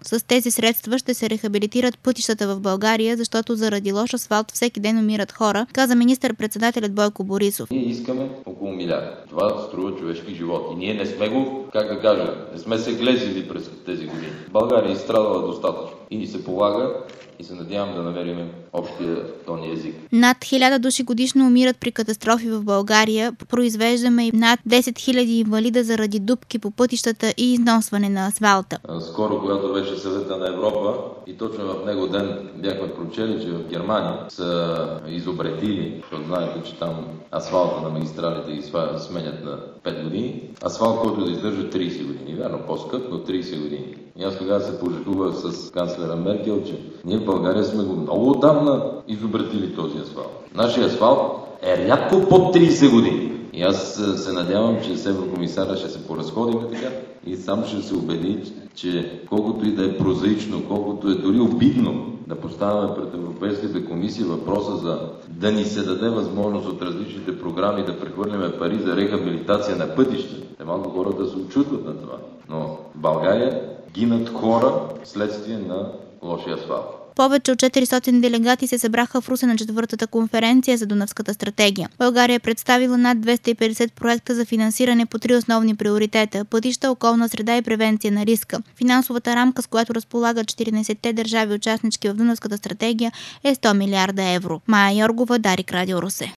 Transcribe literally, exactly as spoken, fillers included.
С тези средства ще се рехабилитират пътищата в България, защото заради лош асфалт всеки ден умират хора, каза министър-председателят Бойко Борисов. Ние искаме около милиард. Това струва човешки живот. И ние не сме го, как да кажа, не сме се глезили през тези години. България е изстрадала достатъчно и ни се полага и се надявам да намерим общия този език. Над хиляда души годишно умират при катастрофи в България. Произвеждаме и над десет хиляди инвалида заради дупки по пътищата и износване на асфалта. Скоро, когато беше Съвета на Европа и точно в него ден бяхме прочели, че в Германия са изобретили, защото знаете, че там асфалта на магистралите ги сменят на пет години. Асфалт, който да издържа трийсет години. Вярно, по-скъп, но трийсет години. И аз тогава се пожалувах с канцлера Меркел, че ние в България сме го много отдавна изобретили този асфалт. Нашия асфалт е рядко под трийсет години. И аз се надявам, че с еврокомисара ще се поразходим така и сам ще се убеди, че колкото и да е прозаично, колкото е дори обидно да поставяме пред Европейската комисия въпроса за да ни се даде възможност от различните програми да прехвърляме пари за рехабилитация на пътища. Те малко хората се очутват на това. Но в България гинат хора вследствие на лошия асфалт. Повече от четиристотин делегати се събраха в Русе на четвъртата конференция за Дунавската стратегия. България е представила над двеста и петдесет проекта за финансиране по три основни приоритета – пътища, околна среда и превенция на риска. Финансовата рамка, с която разполагат четиринадесетте държави участнички в Дунавската стратегия, е сто милиарда евро. Мая Йоргова, Дарик, Радио Русе.